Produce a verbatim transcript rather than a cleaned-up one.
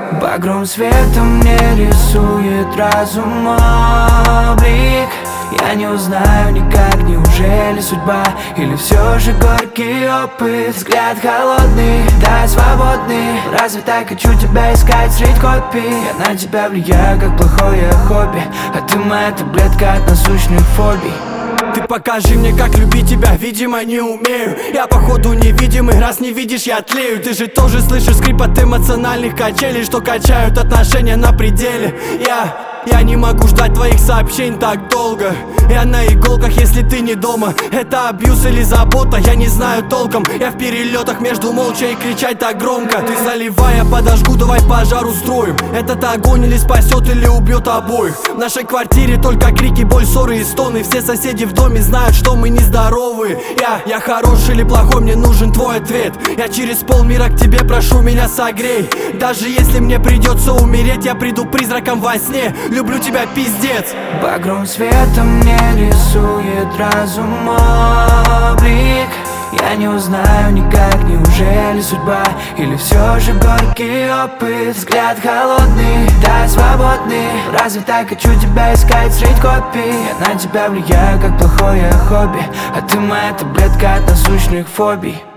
Багровым светом мне рисует разум облик. Я не узнаю никак, неужели судьба, или все же горький опыт. Взгляд холодный, да свободный. Разве так хочу тебя искать среди копий? Я на тебя влияю, как плохое хобби, а ты моя таблетка от насущных фобий. Ты покажи мне, как любить тебя, видимо, не умею. Я походу невидимый, раз не видишь, я тлею. Ты же тоже слышишь скрип от эмоциональных качелей, что качают отношения на пределе. Я... Я не могу ждать твоих сообщений так долго. Я на иголках, если ты не дома. Это абьюз или забота, я не знаю толком. Я в перелетах между молча и кричать так громко. Ты заливай, я подожгу, давай пожар устроим. Этот огонь или спасет, или убьет обоих. В нашей квартире только крики, боль, ссоры и стоны. Все соседи в доме знают, что мы нездоровые. Я, я хороший или плохой, мне нужен твой ответ. Я через полмира к тебе прошу, меня согрей. Даже если мне придется умереть, я приду призраком во сне. Люблю тебя, пиздец. Багровым светом мне рисует разум облик. Я не узнаю никак, неужели судьба, или все же горький опыт. Взгляд холодный, да свободный. Разве так хочу тебя искать среди копий? Я на тебя влияю, как плохое хобби, а ты моя таблетка от насущных фобий.